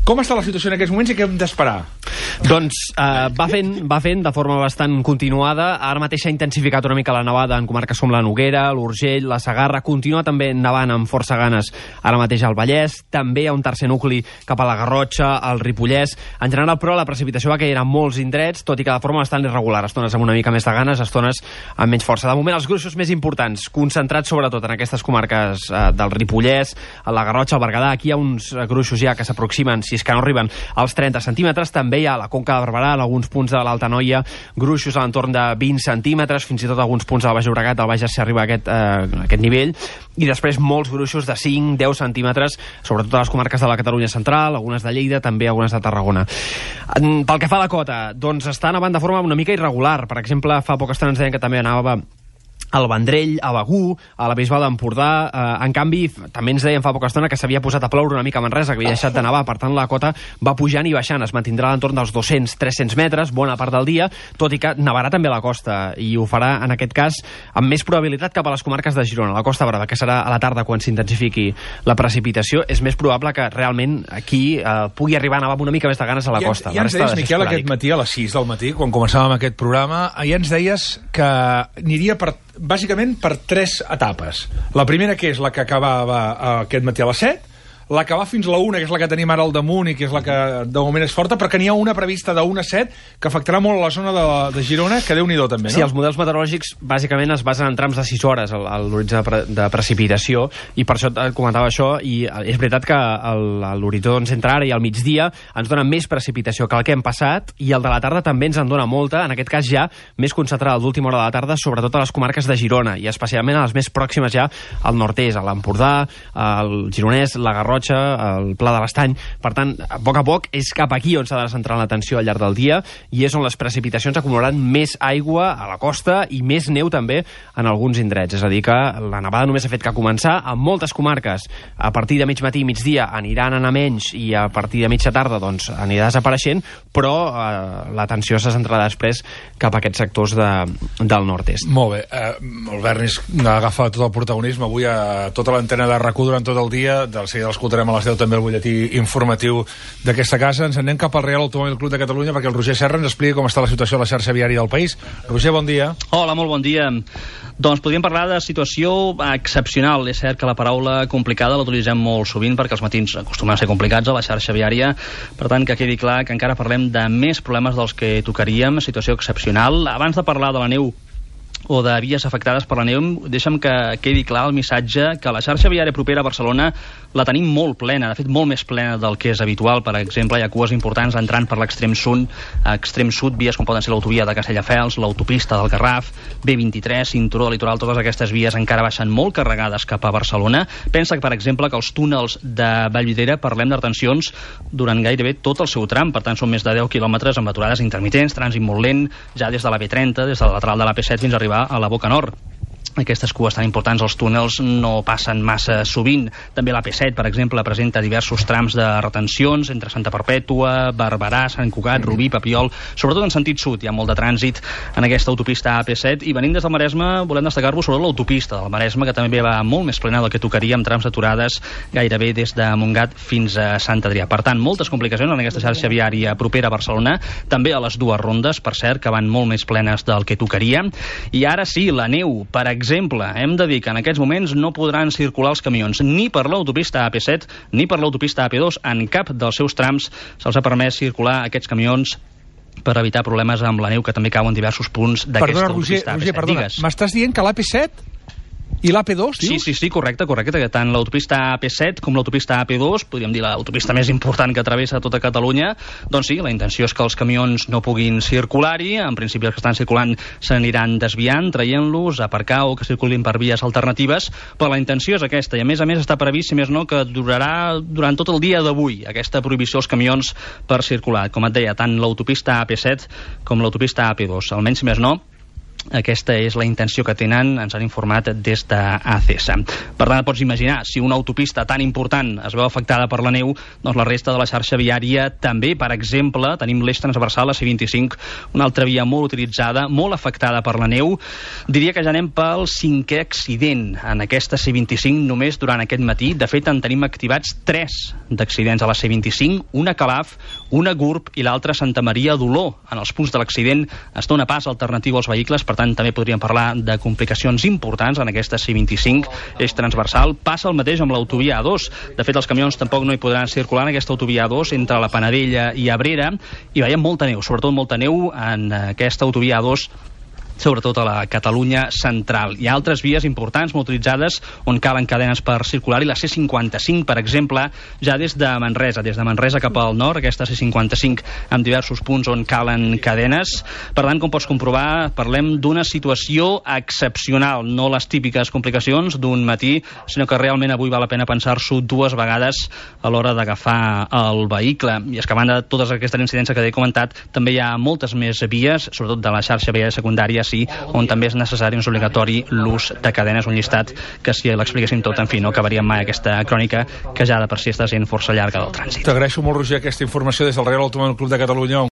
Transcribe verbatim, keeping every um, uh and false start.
Com està la situació en aquests moments i què hem d'esperar? Doncs eh, va, fent, va fent de forma bastant continuada. Ara mateix s'ha intensificat una mica la nevada en comarques com la Noguera, l'Urgell, la Segarra. Continua també nevant amb força ganes ara mateix al Vallès. També hi ha un tercer nucli cap a la Garrotxa, al Ripollès. En general, però, la precipitació va caient en molts indrets, tot i que de forma bastant irregular. Estones amb una mica més de ganes, estones amb menys força. De moment, els gruixos més importants, concentrats sobretot en aquestes comarques eh, del Ripollès, a la Garrotxa, al Berguedà. Aquí hi ha uns gruixos ja que s'aproximen, si és que no arriben als trenta centímetres. També hi ha a la Conca de Barberà, en alguns punts de l'Alta Noia, gruixos a l'entorn de vint centímetres, fins i tot alguns punts del Baix Llobregat, al Baix Jar s'arriba a aquest, eh, aquest nivell, i després molts gruixos de cinc a deu centímetres, sobretot a les comarques de la Catalunya central, algunes de Lleida, també algunes de Tarragona. Pel que fa a la cota, doncs està nevant de forma una mica irregular. Per exemple, fa poca estona ens deien que també anava al Vendrell, a Begur, a la Bisbal d'Empordà. Eh, en canvi, també ens deien fa poca estona que s'havia posat a ploure una mica a Manresa, que havia deixat de nevar, per tant la cota va pujant i baixant, es mantindrà a l'entorn dels dos-cents a tres-cents metres, bona part del dia, tot i que nevarà també a la costa, i ho farà en aquest cas amb més probabilitat cap a les comarques de Girona, la Costa Brava, que serà a la tarda quan s'intensifiqui la precipitació. És més probable que realment aquí eh, pugui arribar a nevar amb una mica més de ganes a la costa. Ja ens deies, Miquel, aquest matí a les sis del matí, quan començàvem aquest programa, ja ens deies que aniria per bàsicament per tres etapes. La primera, que és la que acabava aquest matí a les set, la que va fins a la una, que és la que tenim ara al damunt i que és la que de moment és forta, però que n'hi ha una prevista de una a set que afectarà molt a la zona de, de Girona, que Déu-n'hi-do també, no? Sí, els models meteorològics bàsicament es basen en trams de sis hores a l'horitzó de, pre de precipitació, i per això et comentava això, i és veritat que l'horitzó doncs, entre ara i al migdia ens dona més precipitació que el que hem passat, i el de la tarda també ens en dona molta, en aquest cas ja més concentrada a l'última hora de la tarda, sobretot a les comarques de Girona, i especialment a les més pròximes ja al nord-est, a l'Empordà, al Gironès, la Garrotxa, el Pla de l'Estany. Per tant, a poc a poc és cap aquí on s'ha de centrar l'atenció al llarg del dia, i és on les precipitacions acumularan més aigua a la costa i més neu també en alguns indrets. És a dir, que la nevada només ha fet que començar. En moltes comarques, a partir de mig matí i migdia aniran a anar menys, i a partir de mitja tarda doncs anirà desapareixent, però eh, l'atenció se centrarà després cap a aquests sectors de, del nord-est. Molt bé. Eh, el Bernis agafa tot el protagonisme avui a tota l'antena de RAC u durant tot el dia. Del seguida l'escoltarem a les deu també el butlletí informatiu d'aquesta casa. Ens anem cap al Real Automòbil Club de Catalunya perquè el Roger Serra ens expliqui com està la situació a la xarxa viària del país. Roger, bon dia. Hola, molt bon dia. Doncs podríem parlar de situació excepcional. És cert que la paraula complicada l'utilitzem molt sovint perquè els matins acostumen a ser complicats a la xarxa viària. Per tant, que quedi clar que encara parlem de més problemes dels que tocaríem. Situació excepcional. Abans de parlar de la neu o de vies afectades per la neu, deixa'm que quedi clar el missatge que la xarxa viària propera a Barcelona la tenim molt plena, de fet molt més plena del que és habitual. Per exemple, hi ha cues importants entrant per l'extrem sud, extrem sud, vies com poden ser l'autovia de Castelldefels, l'autopista del Garraf, B vint-i-tres, cinturó del litoral, totes aquestes vies encara baixen molt carregades cap a Barcelona. Pensa que, per exemple, que els túnels de Vallvidrera parlem de retencions durant gairebé tot el seu tram, per tant són més de deu quilòmetres amb aturades intermitents, trànsit molt lent, ja des de la B trenta, des de la lateral de la P set fins a arribar a la Boca Nord. Aquestes cues tan importants, els túnels, no passen massa sovint. També la P set, per exemple, presenta diversos trams de retencions entre Santa Perpètua, Barberà, Sant Cugat, Rubí, Papiol, sobretot en sentit sud. Hi ha molt de trànsit en aquesta autopista A P set, i venint des del Maresme volem destacar-vos sobre l'autopista del Maresme, que també va molt més plena del que tocaria, amb trams aturades gairebé des de Montgat fins a Sant Adrià. Per tant, moltes complicacions en aquesta xarxa viària propera a Barcelona, també a les dues rondes, per cert, que van molt més plenes del que tocaria. I ara sí, la neu, per exemple, exemple, hem de dir que en aquests moments no podran circular els camions ni per l'autopista A P set ni per l'autopista A P dos. En cap dels seus trams se'ls ha permès circular aquests camions per evitar problemes amb la neu que també cau en diversos punts d'aquesta autopista A P set. Roger, perdona, m'estàs dient que l'A P set i l'A P dos, dius? Sí, sí, sí, correcte, correcte. Tant l'autopista A P set com l'autopista A P dos, podríem dir l'autopista més important que travessa tota Catalunya, doncs sí, la intenció és que els camions no puguin circular-hi. En principi els que estan circulant s'aniran desviant, traient-los, aparcar o que circulin per vies alternatives, però la intenció és aquesta, i a més a més està previst, si més no, que durarà durant tot el dia d'avui aquesta prohibició als camions per circular. Com et deia, tant l'autopista A P set com l'autopista A P dos, almenys si més no, Aquesta és la intenció que tenen, ens han informat des d'A C E S. Per tant, pots imaginar, si una autopista tan important es veu afectada per la neu, doncs la resta de la xarxa viària també. Per exemple, tenim l'eix transversal, la C vint-i-cinc, una altra via molt utilitzada, molt afectada per la neu. Diria que ja anem pel cinquè accident en aquesta C vint-i-cinc només durant aquest matí. De fet, en tenim activats tres d'accidents a la C vint-i-cinc, una a Calaf, una a Gurb i l'altra a Santa Maria d'Oló. En els punts de l'accident es dona pas alternatiu als vehicles, per tant també podríem parlar de complicacions importants en aquesta C vint-i-cinc, eix transversal. Passa el mateix amb l'autovia A dos. De fet, els camions tampoc no hi podran circular en aquesta autovia A dos entre la Panadella i Abrera, i veiem molta neu, sobretot molta neu en aquesta autovia A dos, sobretot a la Catalunya central. Hi ha altres vies importants molt utilitzades on calen cadenes per circular, i la C cinquanta-cinc, per exemple, ja des de Manresa, des de Manresa cap al nord, aquesta C cinquanta-cinc amb diversos punts on calen cadenes. Per tant, com pots comprovar, parlem d'una situació excepcional, no les típiques complicacions d'un matí, sinó que realment avui val la pena pensar-s'ho dues vegades a l'hora d'agafar el vehicle. I és que a banda de totes aquestes incidències que he comentat, també hi ha moltes més vies, sobretot de la xarxa viària secundària, sí, on també és necessari, és obligatori l'ús de cadenes, un llistat que si l'expliquéssim tot, en fi, no acabaríem mai aquesta crònica que ja de per si està sent força llarga del trànsit. T'agraeixo molt, Roger, aquesta informació des del Reial Automòbil Club de Catalunya.